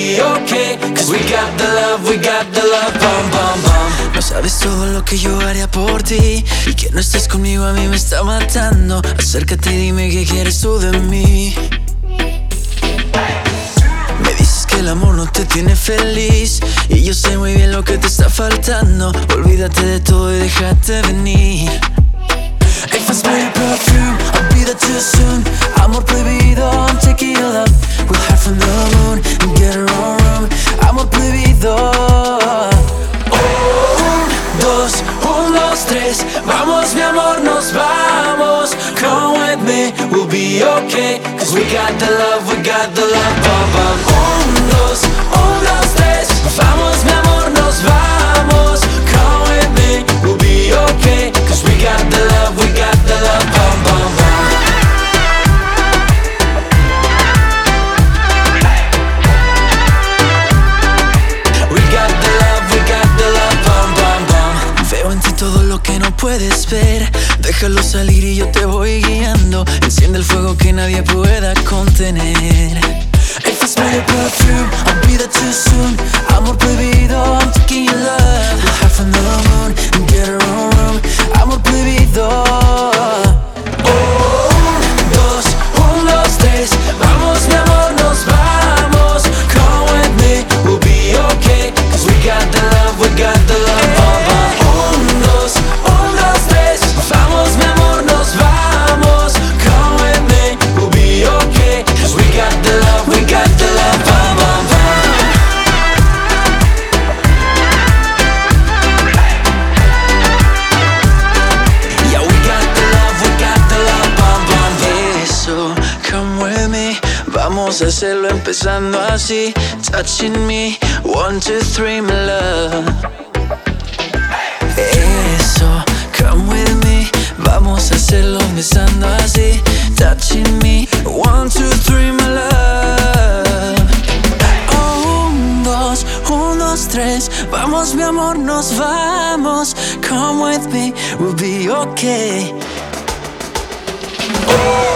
be okay, cause we got the love, bum, bum, bum. No sabes todo lo que yo haría por ti, y que no estés conmigo a mí me está matando. Acércate y dime qué quieres tú de mí. Me dices que el amor no te tiene feliz, y yo sé muy bien lo que te está faltando. Olvídate de todo y déjate venir. If I smell your perfume, I'll be there too soon. Amor prohibido, I'm taking your love. We'll hide from the moon and get our own room. Amor prohibido. Un, dos, tres. Vamos mi amor, nos vamos. Come with me, we'll be okay, cause we got the love, bum, bum. Un, dos, tres. Vamos mi amor, nos vamos. Come with me, we'll be okay, cause we got the love, bum, bum, bum. We got the love, bum, bum, bum. Veo en ti todo lo que no puedes ver. Déjalo salir y yo te voy guiando. Enciende el fuego que nadie pueda contener. If I smell your perfume, I'll be there too soon. Amor prohibido, I'm taking your love. We'll hide from the moon and get our own room. Amor prohibido. Un, dos, tres. Vamos mi amor, nos vamos. Come with me, we'll be okay, cause we got the love, bum, bum. Un, dos, tres. Vamos mi amor, nos vamos. Come with me, we'll be okay, cause we got the love, bum, bum, bum. Yeah, we got the love, bum, bum, bum. Eso, come with me. Vamos a hacerlo empezando así. Touching me, 1, 2, 3, my love. Eso, come with me. Vamos a hacerlo empezando así. Touching me, 1, 2, 3, my love. Un, dos, tres. Vamos mi amor, nos vamos. Come with me, we'll be okay.